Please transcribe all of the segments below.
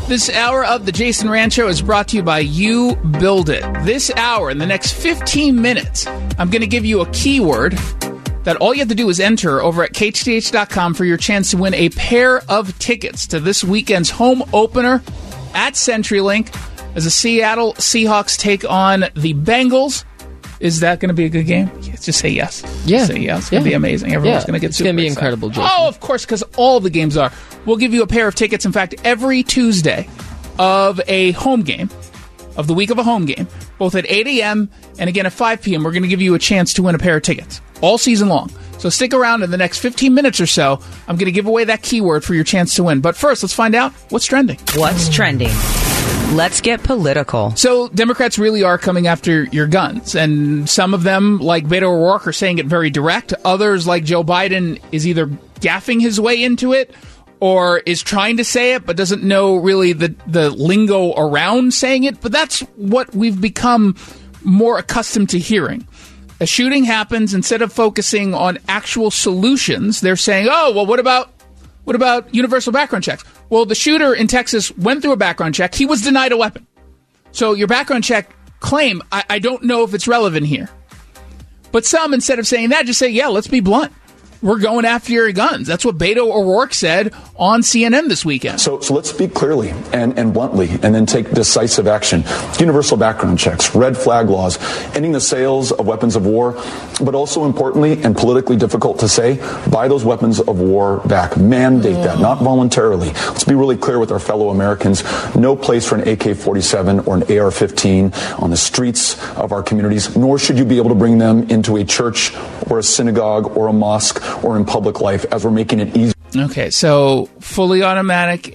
This hour of the Jason Rand Show is brought to you by You Build It. This hour, in the next 15 minutes, I'm going to give you a keyword that all you have to do is enter over at KHTH.com for your chance to win a pair of tickets to this weekend's home opener at CenturyLink as the Seattle Seahawks take on the Bengals. Is that going to be a good game? Just say yes. Yeah. Say yes. It's going to be amazing. Everyone's going to get super excited. It's going to be incredible, Jason. Oh, of course, because all the games are. We'll give you a pair of tickets. In fact, every Tuesday of a home game, of the week of a home game, both at 8 a.m. and again at 5 p.m., we're going to give you a chance to win a pair of tickets all season long. So stick around. In the next 15 minutes or so, I'm going to give away that keyword for your chance to win. But first, let's find out what's trending. What's trending? Let's get political. So Democrats really are coming after your guns. And some of them, like Beto O'Rourke, are saying it very direct. Others, like Joe Biden, is either gaffing his way into it or is trying to say it but doesn't know really the lingo around saying it. But that's what we've become more accustomed to hearing. A shooting happens, instead of focusing on actual solutions, they're saying, oh, well, what about universal background checks? Well, the shooter in Texas went through a background check. He was denied a weapon. So your background check claim, I don't know if it's relevant here. But some, instead of saying that, just say, yeah, let's be blunt. We're going after your guns. That's what Beto O'Rourke said on CNN this weekend. So let's speak clearly and bluntly and then take decisive action. Universal background checks, red flag laws, ending the sales of weapons of war, but also importantly and politically difficult to say, buy those weapons of war back. Mandate that, not voluntarily. Let's be really clear with our fellow Americans. No place for an AK-47 or an AR-15 on the streets of our communities, nor should you be able to bring them into a church or a synagogue or a mosque or in public life, as we're making it easy. Okay, so fully automatic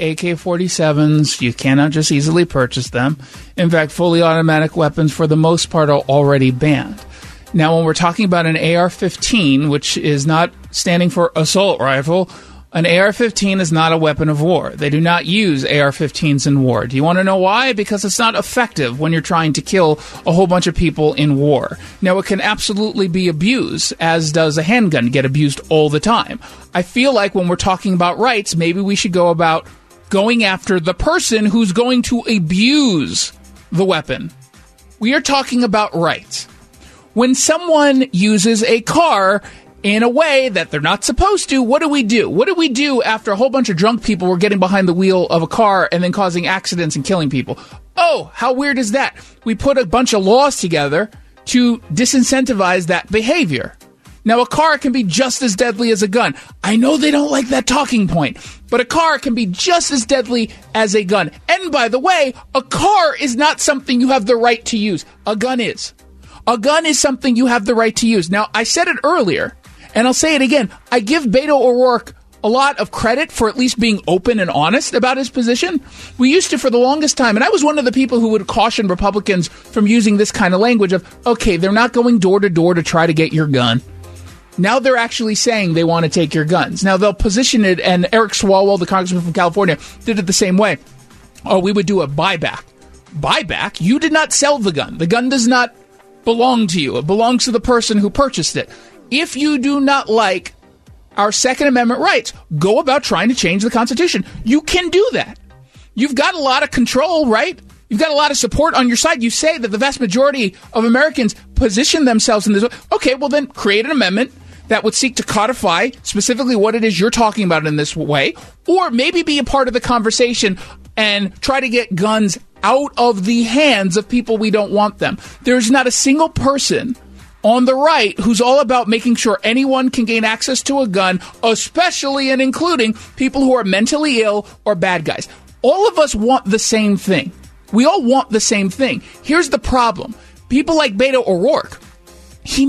AK-47s, you cannot just easily purchase them. In fact, fully automatic weapons, for the most part, are already banned. Now, when we're talking about an AR-15, which is not standing for assault rifle, an AR-15 is not a weapon of war. They do not use AR-15s in war. Do you want to know why? Because it's not effective when you're trying to kill a whole bunch of people in war. Now, it can absolutely be abused, as does a handgun get abused all the time. I feel like when we're talking about rights, maybe we should go about going after the person who's going to abuse the weapon. We are talking about rights. When someone uses a car in a way that they're not supposed to, what do we do? What do we do after a whole bunch of drunk people were getting behind the wheel of a car and then causing accidents and killing people? Oh, how weird is that? We put a bunch of laws together to disincentivize that behavior. Now, a car can be just as deadly as a gun. I know they don't like that talking point, but a car can be just as deadly as a gun. And by the way, a car is not something you have the right to use. A gun is. A gun is something you have the right to use. Now, I said it earlier, and I'll say it again. I give Beto O'Rourke a lot of credit for at least being open and honest about his position. We used to for the longest time, and I was one of the people who would caution Republicans from using this kind of language of, okay, they're not going door to door to try to get your gun. Now they're actually saying they want to take your guns. Now they'll position it, and Eric Swalwell, the congressman from California, did it the same way. Oh, we would do a buyback. Buyback? You did not sell the gun. The gun does not belong to you. It belongs to the person who purchased it. If you do not like our Second Amendment rights, go about trying to change the Constitution. You can do that. You've got a lot of control, right? You've got a lot of support on your side. You say that the vast majority of Americans position themselves in this way. Okay, well then create an amendment that would seek to codify specifically what it is you're talking about in this way, or maybe be a part of the conversation and try to get guns out of the hands of people we don't want them. There's not a single person on the right who's all about making sure anyone can gain access to a gun, especially and including people who are mentally ill or bad guys. All of us want the same thing. We all want the same thing. Here's the problem. People like Beto O'Rourke, he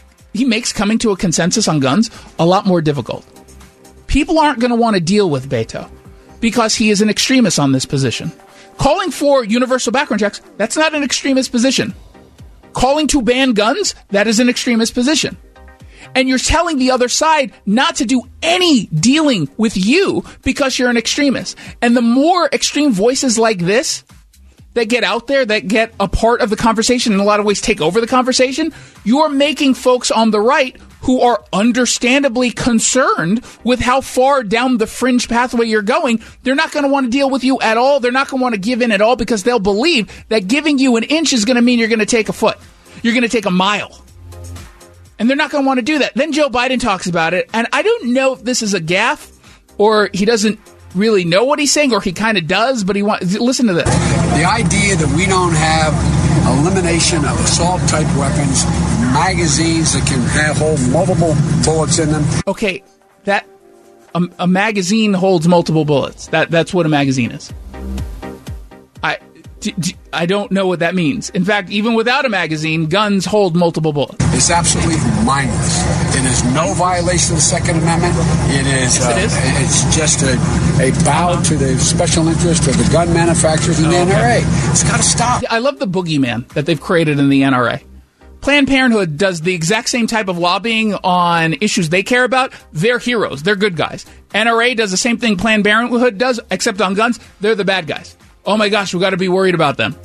makes coming to a consensus on guns a lot more difficult. People aren't going to want to deal with Beto because he is an extremist on this position. Calling for universal background checks, that's not an extremist position. Calling to ban guns, that is an extremist position. And you're telling the other side not to do any dealing with you because you're an extremist. And the more extreme voices like this that get out there, that get a part of the conversation, in a lot of ways take over the conversation, you're making folks on the right who are understandably concerned with how far down the fringe pathway you're going. They're not going to want to deal with you at all. They're not going to want to give in at all because they'll believe that giving you an inch is going to mean you're going to take a foot. You're going to take a mile. And they're not going to want to do that. Then Joe Biden talks about it, and I don't know if this is a gaffe or he doesn't really know what he's saying, or he kind of does, but listen to this. The idea that we don't have elimination of assault-type weapons, magazines that can hold multiple bullets in them. Okay, that a magazine holds multiple bullets. That's what a magazine is. I don't know what that means. In fact, even without a magazine, guns hold multiple bullets. It's absolutely mindless. It is no violation of the Second Amendment. It is. Yes, it is. It's just a bow to the special interest of the gun manufacturers and the NRA. It's got to stop. I love the boogeyman that they've created in the NRA. Planned Parenthood does the exact same type of lobbying on issues they care about. They're heroes. They're good guys. NRA does the same thing Planned Parenthood does, except on guns. They're the bad guys. Oh my gosh, we got to be worried about them.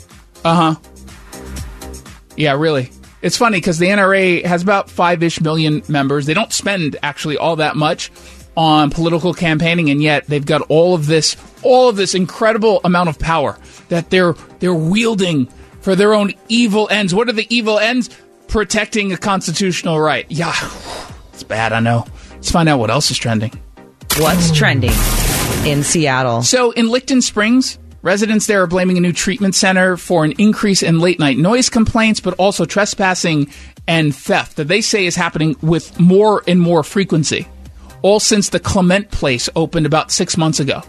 Yeah, really. It's funny because the NRA has about 5-ish million members. They don't spend actually all that much on political campaigning, and yet they've got all of this incredible amount of power that they're wielding for their own evil ends. What are the evil ends? Protecting a constitutional right. Yeah, it's bad, I know. Let's find out what else is trending. What's trending in Seattle? So in Licton Springs, residents there are blaming a new treatment center for an increase in late-night noise complaints, but also trespassing and theft that they say is happening with more and more frequency, all since the Clement Place opened about 6 months ago.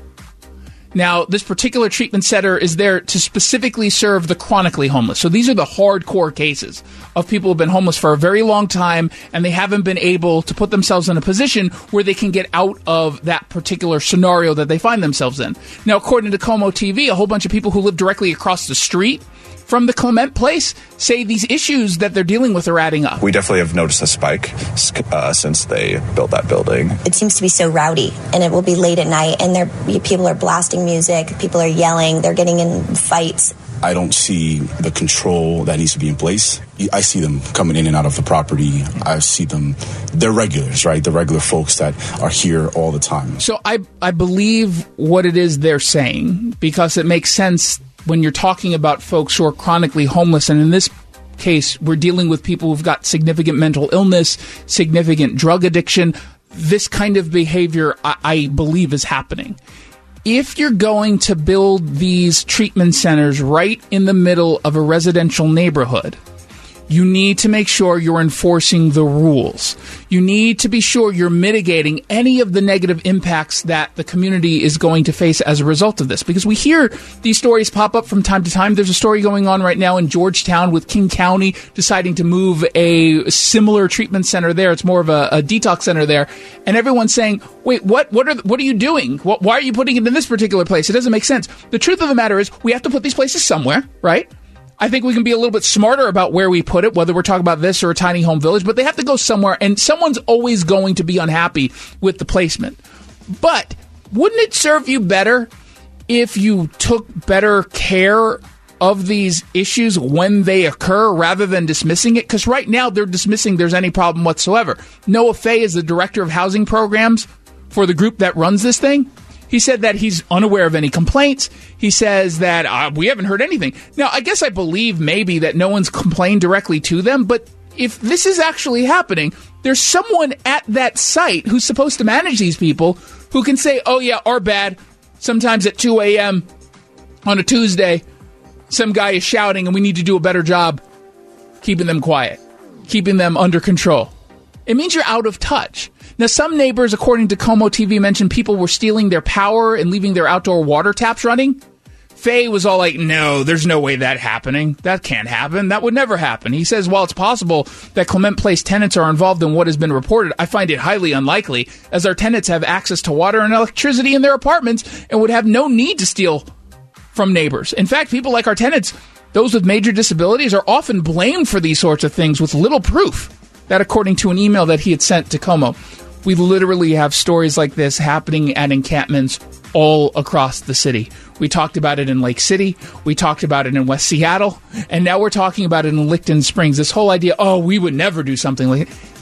Now, this particular treatment center is there to specifically serve the chronically homeless. So these are the hardcore cases of people who have been homeless for a very long time, and they haven't been able to put themselves in a position where they can get out of that particular scenario that they find themselves in. Now, according to Como TV, a whole bunch of people who live directly across the street from the Clement Place say these issues that they're dealing with are adding up. We definitely have noticed a spike since they built that building. It seems to be so rowdy, and it will be late at night, and people are blasting music, people are yelling, they're getting in fights. I don't see the control that needs to be in place. I see them coming in and out of the property. I see them, they're regulars, right? The regular folks that are here all the time. So I believe what it is they're saying, because it makes sense when you're talking about folks who are chronically homeless, and in this case, we're dealing with people who've got significant mental illness, significant drug addiction. This kind of behavior, I believe, is happening. If you're going to build these treatment centers right in the middle of a residential neighborhood, you need to make sure you're enforcing the rules. You need to be sure you're mitigating any of the negative impacts that the community is going to face as a result of this. Because we hear these stories pop up from time to time. There's a story going on right now in Georgetown with King County deciding to move a similar treatment center there. It's more of a detox center there. And everyone's saying, wait, what are you doing? Why are you putting it in this particular place? It doesn't make sense. The truth of the matter is we have to put these places somewhere, right? I think we can be a little bit smarter about where we put it, whether we're talking about this or a tiny home village, but they have to go somewhere, and someone's always going to be unhappy with the placement. But wouldn't it serve you better if you took better care of these issues when they occur rather than dismissing it? Because right now they're dismissing there's any problem whatsoever. Noah Fay is the director of housing programs for the group that runs this thing. He said that he's unaware of any complaints. He says that we haven't heard anything. Now, I guess I believe maybe that no one's complained directly to them, but if this is actually happening, there's someone at that site who's supposed to manage these people who can say, oh yeah, our bad. Sometimes at 2 a.m. on a Tuesday, some guy is shouting and we need to do a better job keeping them quiet, keeping them under control. It means you're out of touch. Now, some neighbors, according to Como TV, mentioned people were stealing their power and leaving their outdoor water taps running. Faye was all like, no, there's no way that's happening. That can't happen. That would never happen. He says, while it's possible that Clement Place tenants are involved in what has been reported, I find it highly unlikely, as our tenants have access to water and electricity in their apartments and would have no need to steal from neighbors. In fact, people like our tenants, those with major disabilities, are often blamed for these sorts of things with little proof. That, according to an email that he had sent to Como. We literally have stories like this happening at encampments all across the city. We talked about it in Lake City. We talked about it in West Seattle. And now we're talking about it in Licton Springs. This whole idea, we would never do something like it.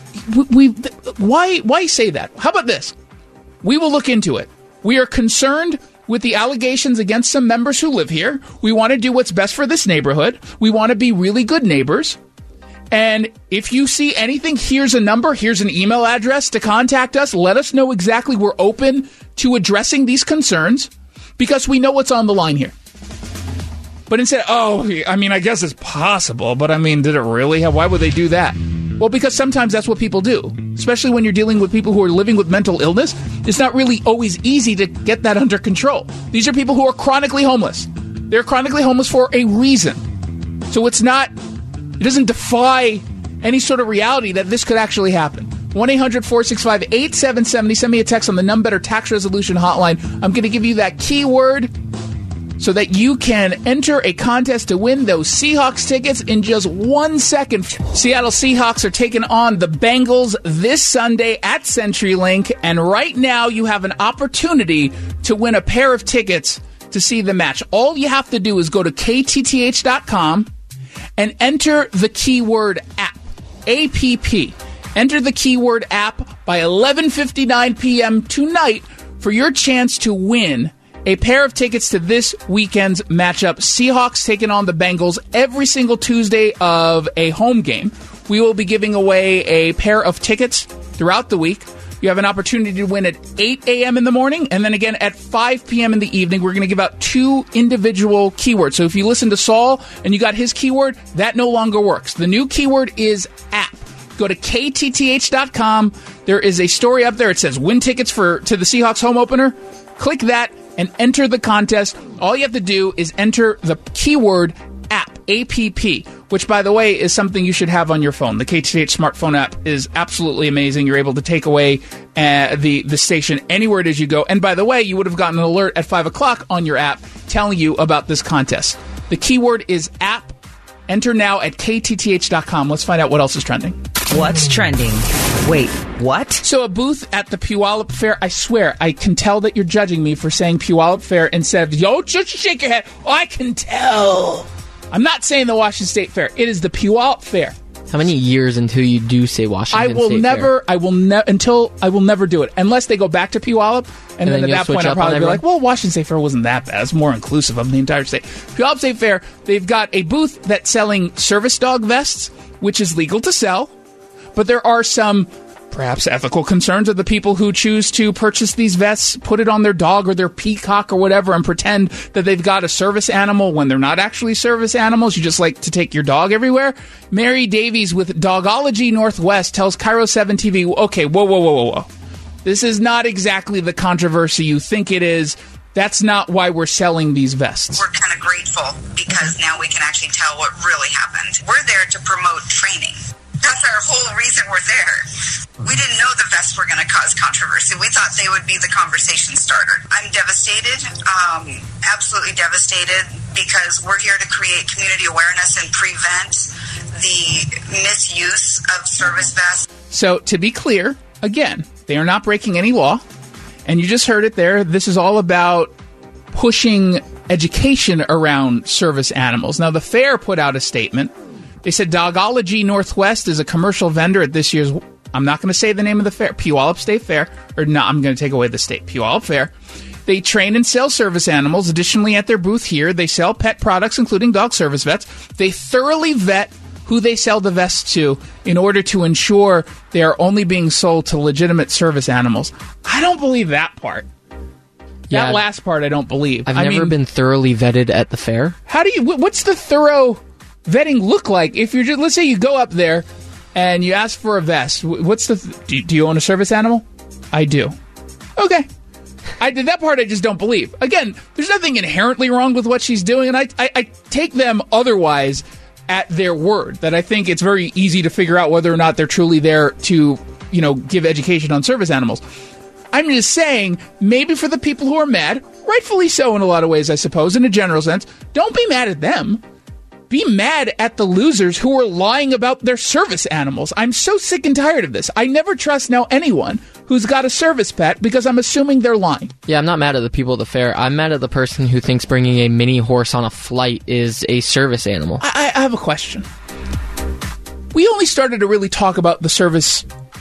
why say that? How about this? We will look into it. We are concerned with the allegations against some members who live here. We want to do what's best for this neighborhood. We want to be really good neighbors. And if you see anything, here's a number, here's an email address to contact us. Let us know exactly. We're open to addressing these concerns because we know what's on the line here. But instead, I guess it's possible, but did it really? Why would they do that? Well, because sometimes that's what people do, especially when you're dealing with people who are living with mental illness. It's not really always easy to get that under control. These are people who are chronically homeless. They're chronically homeless for a reason. So it doesn't defy any sort of reality that this could actually happen. 1-800-465-8770. Send me a text on the None Better Tax Resolution Hotline. I'm going to give you that keyword so that you can enter a contest to win those Seahawks tickets in just 1 second. Seattle Seahawks are taking on the Bengals this Sunday at CenturyLink, and right now you have an opportunity to win a pair of tickets to see the match. All you have to do is go to KTTH.com and enter the keyword app, APP. Enter the keyword app by 11:59 p.m. tonight for your chance to win a pair of tickets to this weekend's matchup. Seahawks taking on the Bengals every single Tuesday of a home game. We will be giving away a pair of tickets throughout the week. You have an opportunity to win at 8 a.m. in the morning, and then again at 5 p.m. in the evening. We're going to give out 2 individual keywords. So if you listen to Saul and you got his keyword, that no longer works. The new keyword is app. Go to KTTH.com. There is a story up there. It says win tickets to the Seahawks home opener. Click that and enter the contest. All you have to do is enter the keyword app, APP, which, by the way, is something you should have on your phone. The KTTH smartphone app is absolutely amazing. You're able to take away the station anywhere it is you go. And by the way, you would have gotten an alert at 5 o'clock on your app telling you about this contest. The keyword is app. Enter now at KTTH.com. Let's find out what else is trending. What's trending? Wait, what? So a booth at the Puyallup Fair, I swear, I can tell that you're judging me for saying Puyallup Fair instead of, just shake your head. Oh, I can tell. I'm not saying the Washington State Fair. It is the Puyallup Fair. How many years until you do say Washington State Fair? I will never do it unless they go back to Puyallup, and then at that point I'll probably be like, well, Washington State Fair wasn't that bad. It's more inclusive of the entire state. Puyallup State Fair, they've got a booth that's selling service dog vests, which is legal to sell, but there are some perhaps ethical concerns of the people who choose to purchase these vests, put it on their dog or their peacock or whatever, and pretend that they've got a service animal when they're not actually service animals. You just like to take your dog everywhere. Mary Davies with Dogology Northwest tells Cairo 7 TV, okay, whoa. This is not exactly the controversy you think it is. That's not why we're selling these vests. We're kind of grateful because now we can actually tell what really happened. We're there to promote training. That's our whole reason we're there. We didn't know the vests were going to cause controversy. We thought they would be the conversation starter. I'm devastated, absolutely devastated, because we're here to create community awareness and prevent the misuse of service vests. So, to be clear, again, they are not breaking any law, and you just heard it there. This is all about pushing education around service animals. Now, the fair put out a statement. They said Dogology Northwest is a commercial vendor at this year's, I'm not going to say the name of the fair, Puyallup State Fair, or no, I'm going to take away the state, Puyallup Fair. They train and sell service animals. Additionally, at their booth here, they sell pet products, including dog service vets. They thoroughly vet who they sell the vests to in order to ensure they are only being sold to legitimate service animals. I don't believe that part. Yeah, that last part I don't believe. I've never been thoroughly vetted at the fair. How do you, what's the thorough vetting look like? If you're just, let's say you go up there and you ask for a vest, what's the, do you own a service animal? I do. Okay. I did that part. I just don't believe. Again, there's nothing inherently wrong with what she's doing, and I take them otherwise at their word, that I think it's very easy to figure out whether or not they're truly there to, give education on service animals. I'm just saying, maybe for the people who are mad, rightfully so in a lot of ways, I suppose, in a general sense, don't be mad at them. Be mad at the losers who are lying about their service animals. I'm so sick and tired of this. I never trust now anyone who's got a service pet because I'm assuming they're lying. Yeah, I'm not mad at the people at the fair. I'm mad at the person who thinks bringing a mini horse on a flight is a service animal. I have a question. We only started to really talk about the service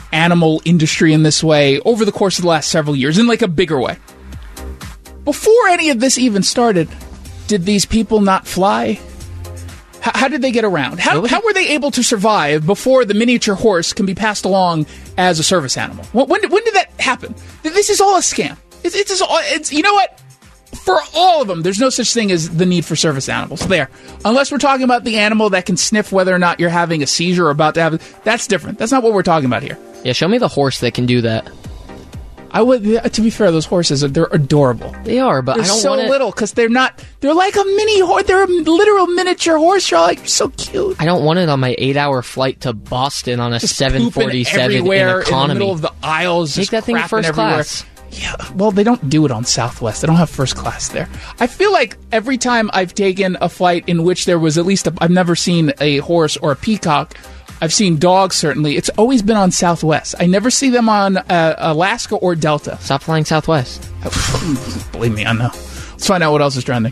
animal industry in this way over the course of the last several years in like a bigger way. Before any of this even started, did these people not fly? How did they get around? How were they able to survive before the miniature horse can be passed along as a service animal? When did that happen? This is all a scam. It's you know what? For all of them, there's no such thing as the need for service animals there. Unless we're talking about the animal that can sniff whether or not you're having a seizure or about to have it. That's different. That's not what we're talking about here. Yeah, show me the horse that can do that. I would. To be fair, those horses they're adorable. They are, but they're I don't so want little because they're not. They're like a mini horse. They're a literal miniature horse. You're like, you're so cute. I don't want it on my 8-hour flight to Boston on a 747 in economy. In the middle of the aisles. Take that thing first class. Yeah, well, they don't do it on Southwest. They don't have first class there. I feel like every time I've taken a flight in which there was at least I've never seen a horse or a peacock. I've seen dogs, certainly. It's always been on Southwest. I never see them on Alaska or Delta. Stop flying Southwest. Believe me, I know. Let's find out what else is trending.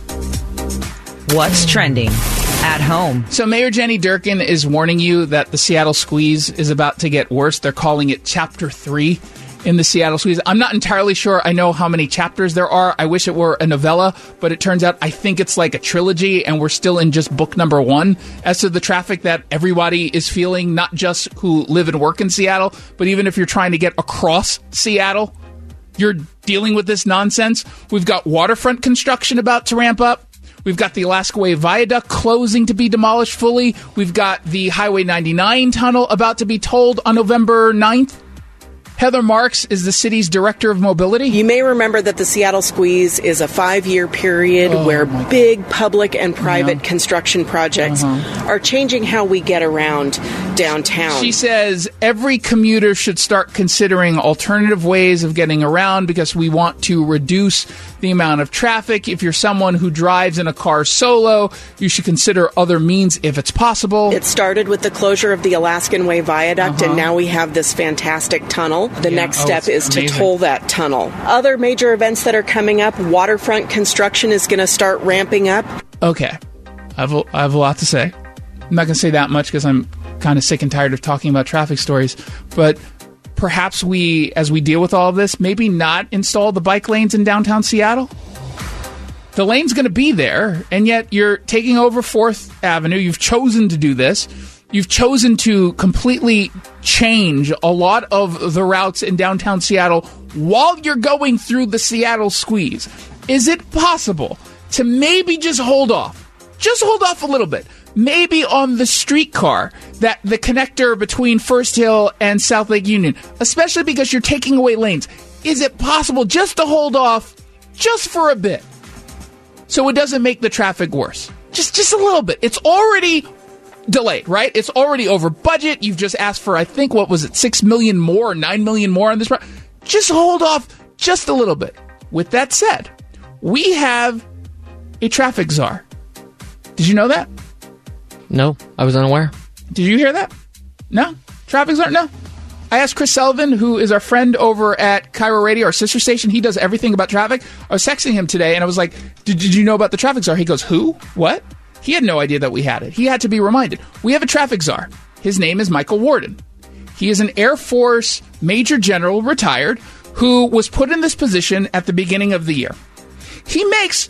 What's trending at home? So Mayor Jenny Durkan is warning you that the Seattle squeeze is about to get worse. They're calling it Chapter 3 in the Seattle squeeze. I'm not entirely sure I know how many chapters there are. I wish it were a novella, but it turns out I think it's like a trilogy, and we're still in just book number 1 as to the traffic that everybody is feeling, not just who live and work in Seattle, but even if you're trying to get across Seattle, you're dealing with this nonsense. We've got waterfront construction about to ramp up. We've got the Alaska Way Viaduct closing to be demolished fully. We've got the Highway 99 tunnel about to be tolled on November 9th. Heather Marks is the city's director of mobility. You may remember that the Seattle Squeeze is a 5-year period where big public and private construction projects are changing how we get around downtown. She says every commuter should start considering alternative ways of getting around because we want to reduce the amount of traffic. If you're someone who drives in a car solo, you should consider other means if it's possible. It started with the closure of the Alaskan Way Viaduct, and now we have this fantastic tunnel. The next step is to toll that tunnel. Other major events that are coming up, waterfront construction is going to start ramping up. Okay. I have a lot to say. I'm not going to say that much because I'm kind of sick and tired of talking about traffic stories. But perhaps we, as we deal with all of this, maybe not install the bike lanes in downtown Seattle? The lane's going to be there, and yet you're taking over 4th Avenue. You've chosen to do this. You've chosen to completely change a lot of the routes in downtown Seattle while you're going through the Seattle squeeze. Is it possible to maybe just hold off? Just hold off a little bit. Maybe on the streetcar, that the connector between First Hill and South Lake Union, especially because you're taking away lanes. Is it possible just to hold off just for a bit so it doesn't make the traffic worse? Just a little bit. It's already delayed, right? It's already over budget. You've just asked for, I think, what was it, 6 million more or 9 million more on this project. Just hold off just a little bit. With that said, we have a traffic czar. Did you know that? No, I was unaware. Did you hear that? No? Traffic czar? No. I asked Chris Sullivan, who is our friend over at Cairo Radio, our sister station. He does everything about traffic. I was texting him today, and I was like, did you know about the traffic czar? He goes, who? What? He had no idea that we had it. He had to be reminded. We have a traffic czar. His name is Michael Warden. He is an Air Force Major General, retired, who was put in this position at the beginning of the year. He makes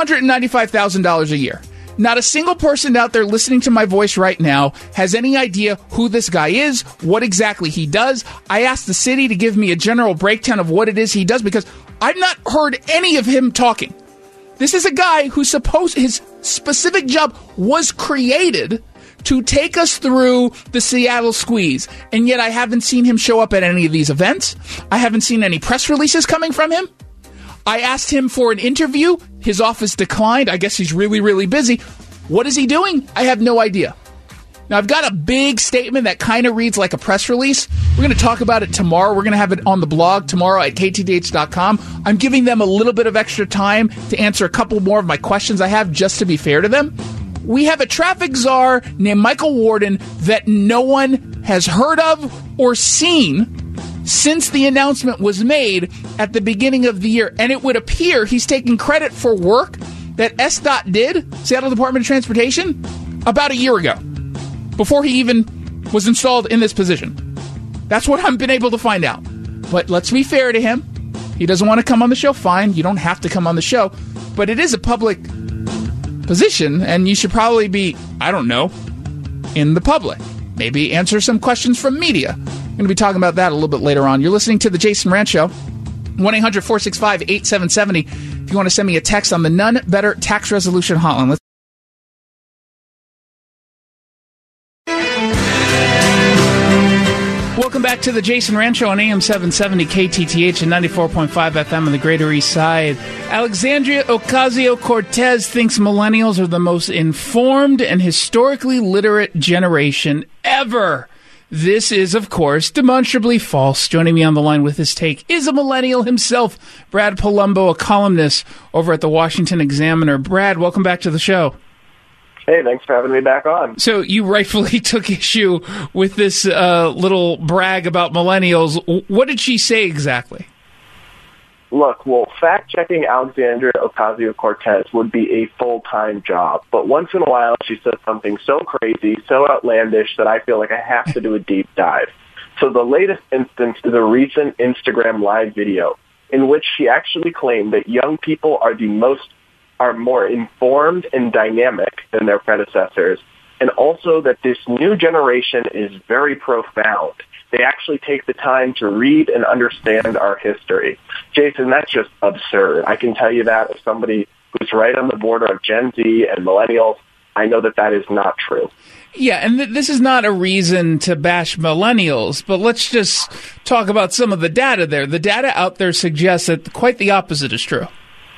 $195,000 a year. Not a single person out there listening to my voice right now has any idea who this guy is, what exactly he does. I asked the city to give me a general breakdown of what it is he does because I've not heard any of him talking. This is a guy who his specific job was created to take us through the Seattle squeeze. And yet I haven't seen him show up at any of these events. I haven't seen any press releases coming from him. I asked him for an interview. His office declined. I guess he's really, really busy. What is he doing? I have no idea. Now, I've got a big statement that kind of reads like a press release. We're going to talk about it tomorrow. We're going to have it on the blog tomorrow at ktdh.com. I'm giving them a little bit of extra time to answer a couple more of my questions I have, just to be fair to them. We have a traffic czar named Michael Warden that no one has heard of or seen since the announcement was made at the beginning of the year. And it would appear he's taking credit for work that SDOT did, Seattle Department of Transportation, about a year ago, before he even was installed in this position. That's what I've been able to find out. But let's be fair to him. He doesn't want to come on the show. Fine. You don't have to come on the show. But it is a public position, and you should probably be, I don't know, in the public. Maybe answer some questions from media. I'm going to be talking about that a little bit later on. You're listening to The Jason Rant Show. 1-800-465-8770. If you want to send me a text on the None Better Tax Resolution Hotline. Welcome back to the Jason Rant Show on AM 770 KTTH and 94.5 FM on the Greater East Side. Alexandria Ocasio-Cortez thinks millennials are the most informed and historically literate generation ever. This is, of course, demonstrably false. Joining me on the line with his take is a millennial himself, Brad Palumbo, a columnist over at the Washington Examiner. Brad, welcome back to the show. Hey, thanks for having me back on. So you rightfully took issue with this little brag about millennials. What did she say exactly? Look, well, fact-checking Alexandria Ocasio-Cortez would be a full-time job. But once in a while, she says something so crazy, so outlandish, that I feel like I have to do a deep dive. So the latest instance is a recent Instagram Live video in which she actually claimed that young people are more informed and dynamic than their predecessors, and also that this new generation is very profound. They actually take the time to read and understand our history. Jason, that's just absurd. I can tell you that as somebody who's right on the border of Gen Z and millennials, I know that that is not true. Yeah, and this is not a reason to bash millennials, but let's just talk about some of the data there. The data out there suggests that quite the opposite is true.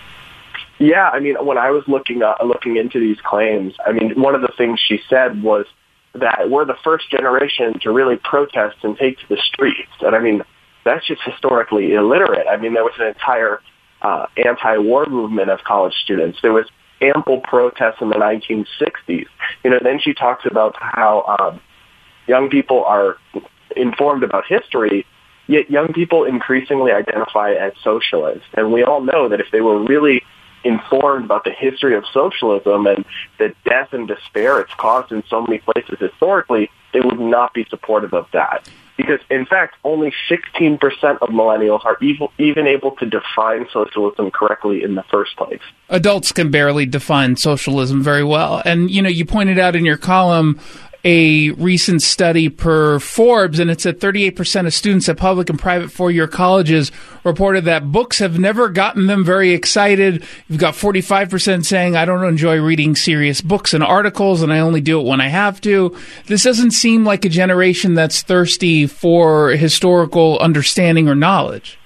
Yeah, I mean, when I was looking into these claims, I mean, one of the things she said was that we're the first generation to really protest and take to the streets. And I mean, that's just historically illiterate. I mean, there was an entire anti-war movement of college students. There was ample protests in the 1960s. You know, then she talks about how young people are informed about history, yet young people increasingly identify as socialists. And we all know that if they were really informed about the history of socialism and the death and despair it's caused in so many places historically, they would not be supportive of that. Because, in fact, only 16% of millennials are even able to define socialism correctly in the first place. Adults can barely define socialism very well. And, you know, you pointed out in your column a recent study per Forbes, and it said 38% of students at public and private four-year colleges reported that books have never gotten them very excited. You've got 45% saying, I don't enjoy reading serious books and articles, and I only do it when I have to. This doesn't seem like a generation that's thirsty for historical understanding or knowledge.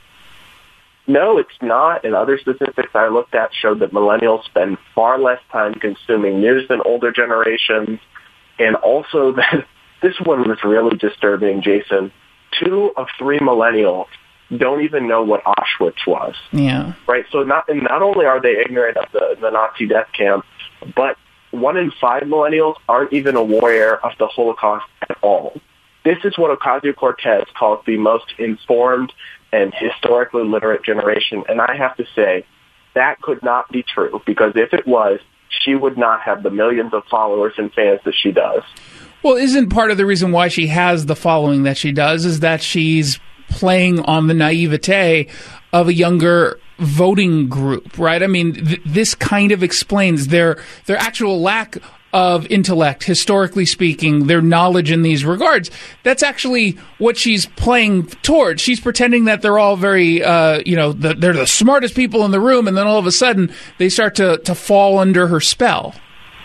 No, it's not. And other statistics I looked at showed that millennials spend far less time consuming news than older generations. And also that this one was really disturbing, Jason. 2 of 3 millennials don't even know what Auschwitz was. Yeah. Right? So not only are they ignorant of the Nazi death camp, but 1 in 5 millennials aren't even aware of the Holocaust at all. This is what Ocasio-Cortez calls the most informed and historically literate generation. And I have to say, that could not be true, because if it was, she would not have the millions of followers and fans that she does. Well, isn't part of the reason why she has the following that she does is that she's playing on the naivete of a younger voting group, right? I mean, this kind of explains their actual lack of intellect, historically speaking, their knowledge in these regards. That's actually what she's playing towards. She's pretending that they're all very, they're the smartest people in the room, and then all of a sudden they start to fall under her spell.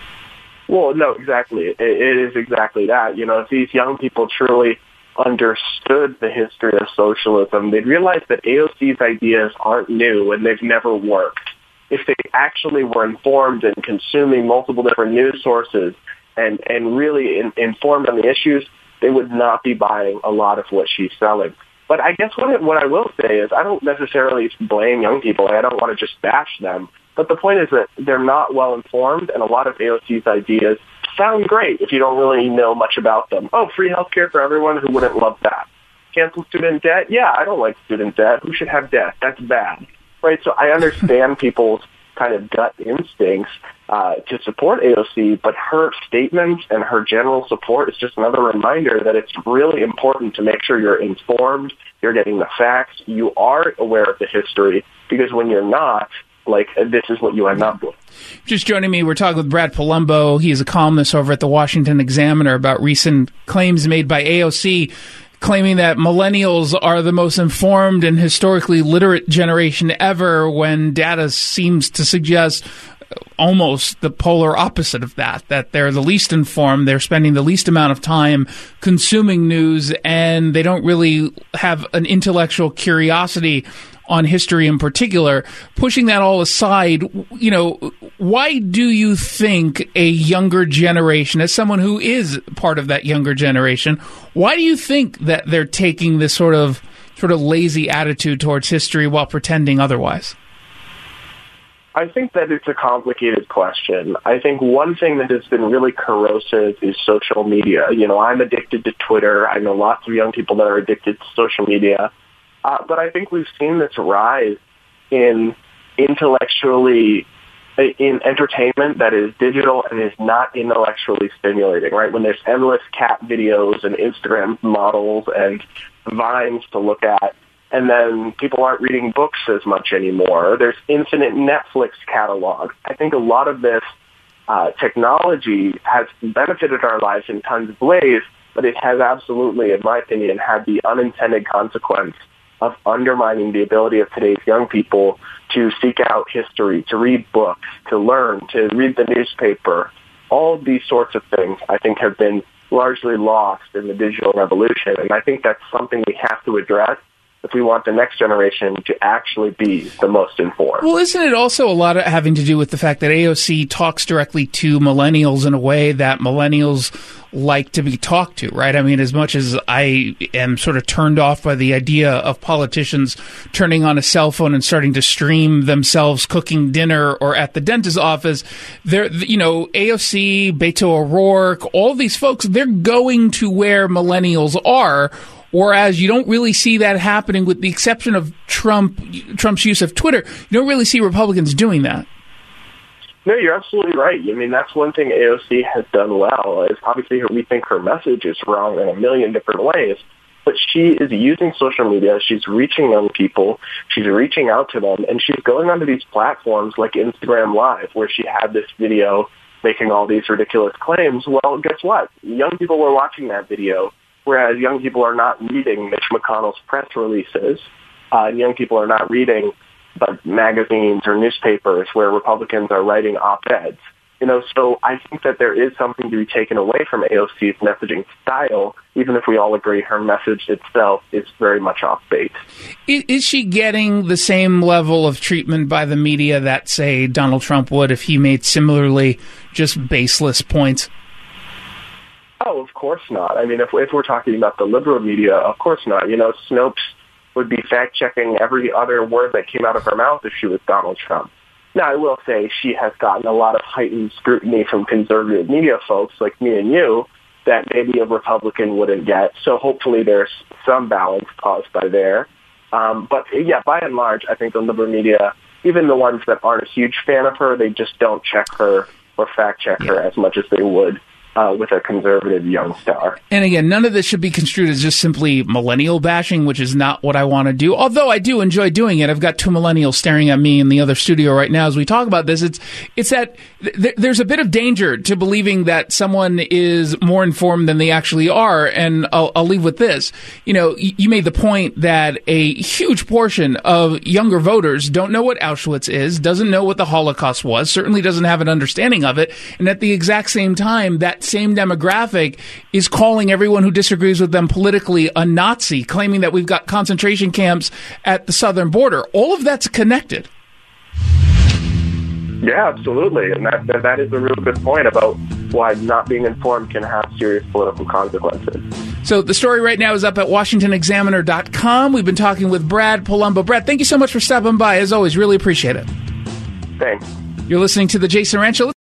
Well, no, exactly. It is exactly that. You know, if these young people truly understood the history of socialism, they'd realize that AOC's ideas aren't new and they've never worked. If they actually were informed and consuming multiple different news sources and really informed on the issues, they would not be buying a lot of what she's selling. But I guess what I will say is I don't necessarily blame young people. I don't want to just bash them. But the point is that they're not well informed, and a lot of AOC's ideas sound great if you don't really know much about them. Oh, free healthcare for everyone, who wouldn't love that? Cancel student debt? Yeah, I don't like student debt. Who should have debt? That's bad. Right, so I understand people's kind of gut instincts to support AOC, but her statements and her general support is just another reminder that it's really important to make sure you're informed, you're getting the facts, you are aware of the history, because when you're not, this is what you end up with. Just joining me, we're talking with Brad Palumbo. He is a columnist over at the Washington Examiner about recent claims made by AOC, claiming that millennials are the most informed and historically literate generation ever, when data seems to suggest almost the polar opposite of that they're the least informed, they're spending the least amount of time consuming news, and they don't really have an intellectual curiosity on history in particular. Pushing that all aside, why do you think a younger generation, as someone who is part of that younger generation, why do you think that they're taking this sort of lazy attitude towards history while pretending otherwise? I think that it's a complicated question. I think one thing that has been really corrosive is social media. I'm addicted to Twitter. I know lots of young people that are addicted to social media. But I think we've seen this rise in entertainment that is digital and is not intellectually stimulating, right? When there's endless cat videos and Instagram models and Vines to look at, and then people aren't reading books as much anymore. There's infinite Netflix catalog. I think a lot of this technology has benefited our lives in tons of ways, but it has absolutely, in my opinion, had the unintended consequence of undermining the ability of today's young people to seek out history, to read books, to learn, to read the newspaper. All of these sorts of things, I think, have been largely lost in the digital revolution, and I think that's something we have to address if we want the next generation to actually be the most informed. Well, isn't it also a lot of having to do with the fact that AOC talks directly to millennials in a way that millennials like to be talked to, right? I mean, as much as I am sort of turned off by the idea of politicians turning on a cell phone and starting to stream themselves cooking dinner or at the dentist's office, AOC, Beto O'Rourke, all these folks, they're going to where millennials are. Whereas you don't really see that happening, with the exception of Trump's use of Twitter. You don't really see Republicans doing that. No, you're absolutely right. I mean, that's one thing AOC has done well. Is obviously we think her message is wrong in a million different ways, but she is using social media. She's reaching young people. She's reaching out to them, and she's going onto these platforms like Instagram Live, where she had this video making all these ridiculous claims. Well, guess what? Young people were watching that video, whereas young people are not reading Mitch McConnell's press releases. Young people are not reading magazines or newspapers where Republicans are writing op-eds. So I think that there is something to be taken away from AOC's messaging style, even if we all agree her message itself is very much off-base. Is she getting the same level of treatment by the media that, say, Donald Trump would if he made similarly just baseless points? Oh, of course not. I mean, if we're talking about the liberal media, of course not. Snopes would be fact-checking every other word that came out of her mouth if she was Donald Trump. Now, I will say she has gotten a lot of heightened scrutiny from conservative media folks like me and you that maybe a Republican wouldn't get. So hopefully there's some balance caused by there. But, yeah, by and large, I think the liberal media, even the ones that aren't a huge fan of her, they just don't check her or fact-check her as much as they would with a conservative young star. And again, none of this should be construed as just simply millennial bashing, which is not what I want to do. Although I do enjoy doing it. I've got two millennials staring at me in the other studio right now as we talk about this. It's that there's a bit of danger to believing that someone is more informed than they actually are. And I'll leave with this. You made the point that a huge portion of younger voters don't know what Auschwitz is, doesn't know what the Holocaust was, certainly doesn't have an understanding of it. And at the exact same time, that same demographic is calling everyone who disagrees with them politically a Nazi, claiming that we've got concentration camps at the southern border. All of that's connected. Yeah, absolutely. And that is a real good point about why not being informed can have serious political consequences. So the story right now is up at WashingtonExaminer.com. We've been talking with Brad Palumbo. Brad, thank you so much for stopping by. As always, really appreciate it. Thanks. You're listening to The Jason Rant Show.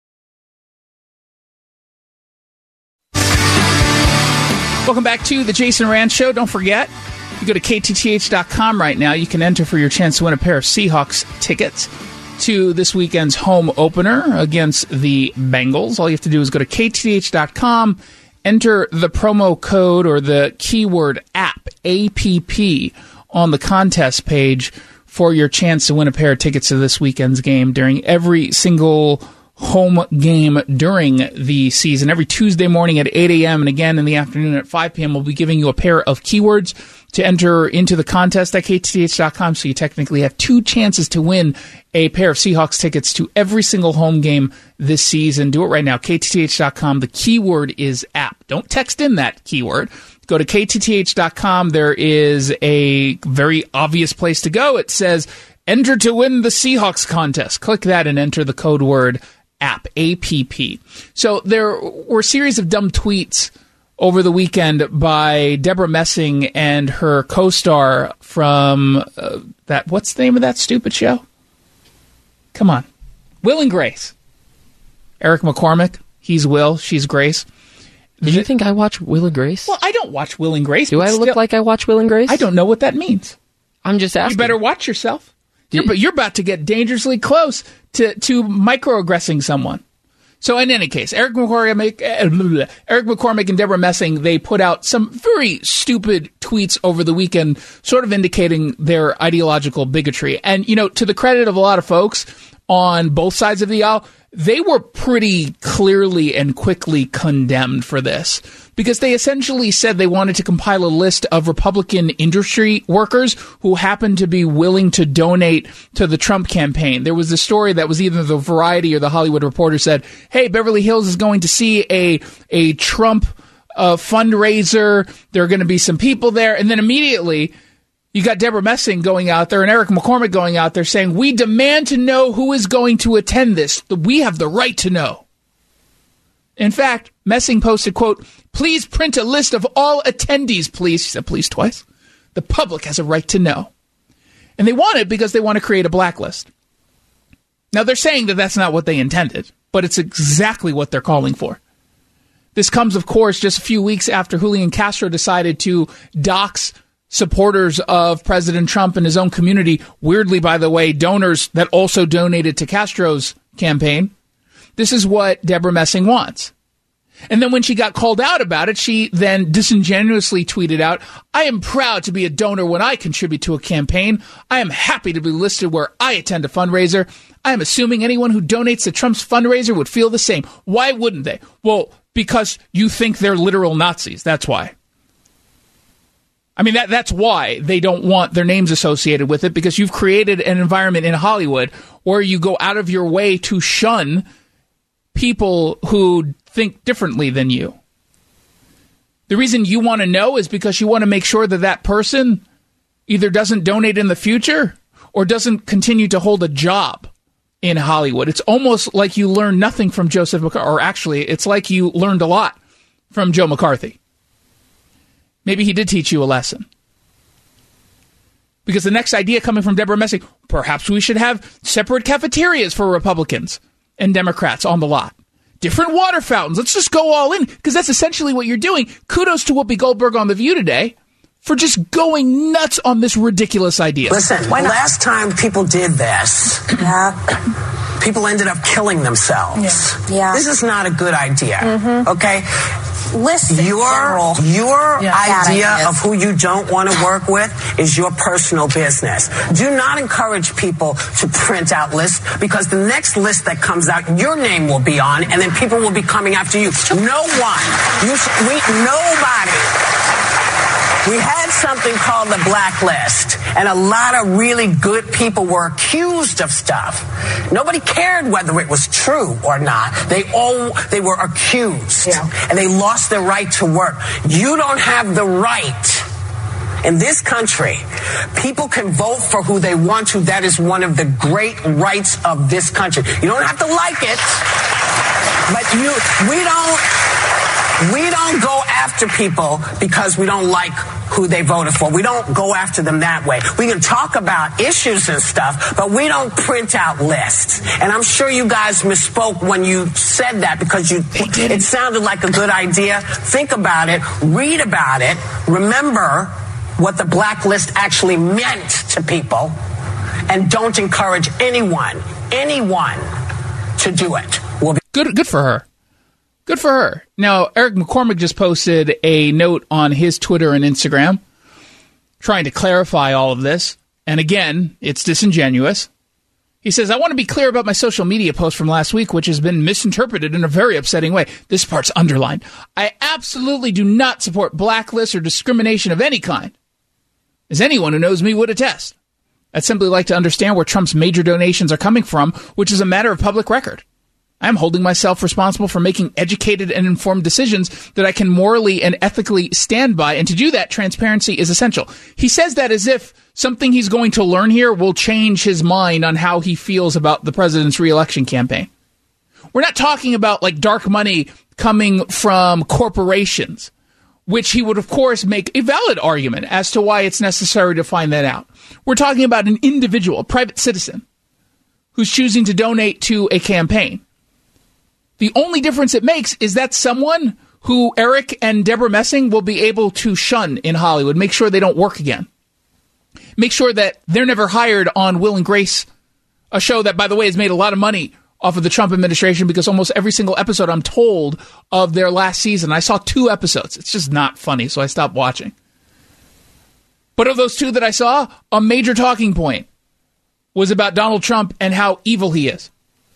Welcome back to The Jason Rant Show. Don't forget, you go to KTTH.com right now. You can enter for your chance to win a pair of Seahawks tickets. to this weekend's home opener against the Bengals. All you have to do is go to kth.com, enter the promo code or the keyword app, APP, on the contest page for your chance to win a pair of tickets to this weekend's game during every single home game during the season. Every Tuesday morning at 8 a.m. and again in the afternoon at 5 p.m. we'll be giving you a pair of keywords to enter into the contest at kth.com, so you technically have 2 chances to win a pair of Seahawks tickets to every single home game this season. Do it right now, kth.com. The keyword is app. Don't text in that keyword. Go to kth.com. There is a very obvious place to go. It says, enter to win the Seahawks contest. Click that and enter the code word app, APP. So there were a series of dumb tweets over the weekend by Deborah Messing and her co-star from that. What's the name of that stupid show? Come on. Will and Grace. Eric McCormick. He's Will. She's Grace. Did you think I watch Will and Grace? Well, I don't watch Will and Grace. Do I look like I watch Will and Grace? I don't know what that means. I'm just asking. You better watch yourself. You're about to get dangerously close to microaggressing someone. So in any case, Eric McCormick and Deborah Messing, they put out some very stupid tweets over the weekend, sort of indicating their ideological bigotry. And, you know, to the credit of a lot of folks on both sides of the aisle, they were pretty clearly and quickly condemned for this, because they essentially said they wanted to compile a list of Republican industry workers who happened to be willing to donate to the Trump campaign. There was a story that was either the Variety or the Hollywood Reporter said, hey, Beverly Hills is going to see a Trump fundraiser. There are going to be some people there. And then immediately you got Deborah Messing going out there and Eric McCormick going out there saying, we demand to know who is going to attend this. We have the right to know. In fact, Messing posted, quote, please print a list of all attendees, please. She said please twice. The public has a right to know. And they want it because they want to create a blacklist. Now, they're saying that that's not what they intended, but it's exactly what they're calling for. This comes, of course, just a few weeks after Julian Castro decided to dox supporters of President Trump and his own community. Weirdly, by the way, donors that also donated to Castro's campaign. This is what Deborah Messing wants. And then when she got called out about it, she then disingenuously tweeted out, I am proud to be a donor when I contribute to a campaign. I am happy to be listed where I attend a fundraiser. I am assuming anyone who donates to Trump's fundraiser would feel the same. Why wouldn't they? Well, because you think they're literal Nazis. That's why. I mean, that's why they don't want their names associated with it, because you've created an environment in Hollywood where you go out of your way to shun people who think differently than you. The reason you want to know is because you want to make sure that that person either doesn't donate in the future or doesn't continue to hold a job in Hollywood. It's almost like you learned nothing from Joseph McCarthy, or actually, it's like you learned a lot from Joe McCarthy. Maybe he did teach you a lesson. Because the next idea coming from Deborah Messing, perhaps we should have separate cafeterias for Republicans and Democrats on the lot. Different water fountains. Let's just go all in, because that's essentially what you're doing. Kudos to Whoopi Goldberg on The View today for just going nuts on this ridiculous idea. Listen, last time people did this, people ended up killing themselves. Yeah. This is not a good idea, okay? Listen, your idea of who you don't want to work with is your personal business. Do not encourage people to print out lists, because the next list that comes out, your name will be on, and then people will be coming after you. No one. Nobody. We had something called the blacklist, and a lot of really good people were accused of stuff. Nobody cared whether it was true or not. They were accused, and they lost their right to work. You don't have the right. In this country, people can vote for who they want to. That is one of the great rights of this country. You don't have to like it, but we don't go after people because we don't like who they voted for. We don't go after them that way. We can talk about issues and stuff, but we don't print out lists. And I'm sure you guys misspoke when you said that, because it sounded like a good idea. Think about it. Read about it. Remember what the blacklist actually meant to people. And don't encourage anyone anyone to do it will be good for her. Good for her. Now, Eric McCormick just posted a note on his Twitter and Instagram trying to clarify all of this. And again, it's disingenuous. He says, I want to be clear about my social media post from last week, which has been misinterpreted in a very upsetting way. This part's underlined. I absolutely do not support blacklists or discrimination of any kind, as anyone who knows me would attest. I'd simply like to understand where Trump's major donations are coming from, which is a matter of public record. I'm holding myself responsible for making educated and informed decisions that I can morally and ethically stand by, and to do that, transparency is essential. He says that as if something he's going to learn here will change his mind on how he feels about the president's reelection campaign. We're not talking about like dark money coming from corporations, which he would, of course, make a valid argument as to why it's necessary to find that out. We're talking about an individual, a private citizen, who's choosing to donate to a campaign. The only difference it makes is that someone who Eric and Deborah Messing will be able to shun in Hollywood, make sure they don't work again. Make sure that they're never hired on Will and Grace, a show that, by the way, has made a lot of money off of the Trump administration, because almost every single episode, I'm told, of their last season, I saw 2 episodes. It's just not funny, so I stopped watching. But of those 2 that I saw, a major talking point was about Donald Trump and how evil he is.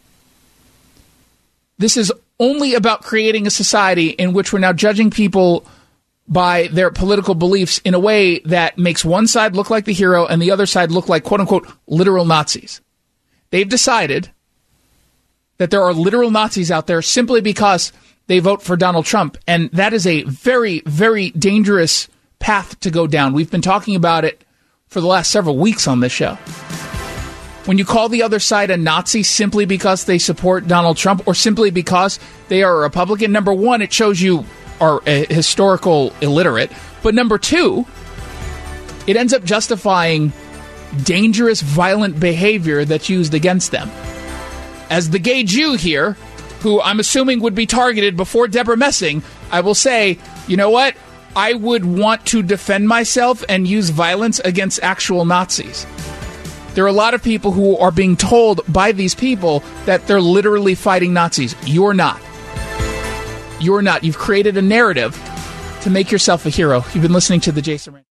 This is only about creating a society in which we're now judging people by their political beliefs in a way that makes one side look like the hero and the other side look like, quote-unquote, literal Nazis. They've decided that there are literal Nazis out there simply because they vote for Donald Trump, and that is a very, very dangerous path to go down. We've been talking about it for the last several weeks on this show. When you call the other side a Nazi simply because they support Donald Trump or simply because they are a Republican, number one, it shows you are a historical illiterate. But number 2, it ends up justifying dangerous, violent behavior that's used against them. As the gay Jew here, who I'm assuming would be targeted before Deborah Messing, I will say, you know what? I would want to defend myself and use violence against actual Nazis. There are a lot of people who are being told by these people that they're literally fighting Nazis. You're not. You're not. You've created a narrative to make yourself a hero. You've been listening to The Jason Rant.